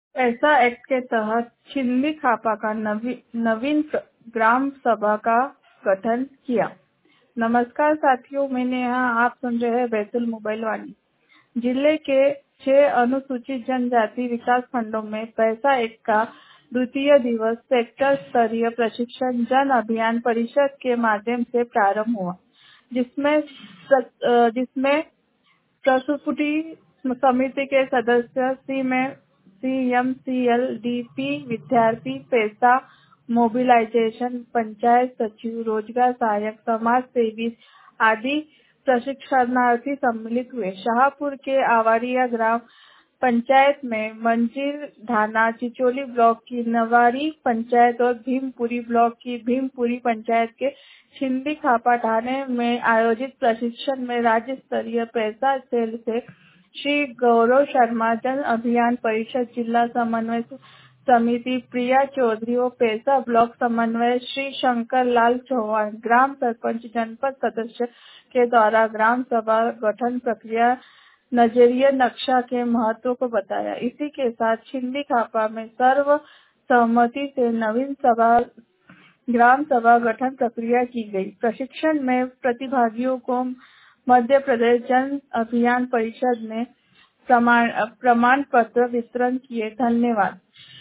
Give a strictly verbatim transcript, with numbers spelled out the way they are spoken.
ऐसा एक्ट के तहत छिंदवाड़ा खापा का नवी, नवीन ग्राम सभा का गठन किया। नमस्कार साथियों, मैंने यहाँ आप सुन रहे हैं बैतूल मोबाइल वाणी। जिले के छह अनुसूचित जनजाति विकास खंडों में पैसा एक्ट का द्वितीय दिवस सेक्टर स्तरीय प्रशिक्षण जन अभियान परिषद के माध्यम से प्रारंभ हुआ, जिसमें जिसमें प्रस्तुति समिति के सदस्य सी में सीएमसीएल, डीपी, विद्यार्थी, पैसा मोबिलाइजेशन, पंचायत सचिव, रोजगार सहायक, समाज सेवी आदि प्रशिक्षणार्थी सम्मिलित हुए। शाहपुर के आवारिया ग्राम पंचायत में मंजीर ढाना चिचोली ब्लॉक की नवारी पंचायत और भीमपुरी ब्लॉक की भीमपुरी पंचायत के छिंदी खापा ढाने में आयोजित प्रशिक्षण में राज्य स्तरीय पैसा सेल से श्री गौरव शर्मा, जन अभियान परिषद जिला समन्वय समिति प्रिया चौधरी और पैसा ब्लॉक समन्वय श्री शंकर लाल चौहान, ग्राम सरपंच, जनपद सदस्य के द्वारा ग्राम सभा गठन प्रक्रिया नजरिए नक्शा के महत्व को बताया। इसी के साथ छिंदी खापा में सर्व सहमति से नवीन सभा ग्राम सभा गठन प्रक्रिया की गई। प्रशिक्षण में प्रतिभागियों को मध्य प्रदेश जन अभियान परिषद ने प्रमाण प्रमाण पत्र वितरण किए। धन्यवाद।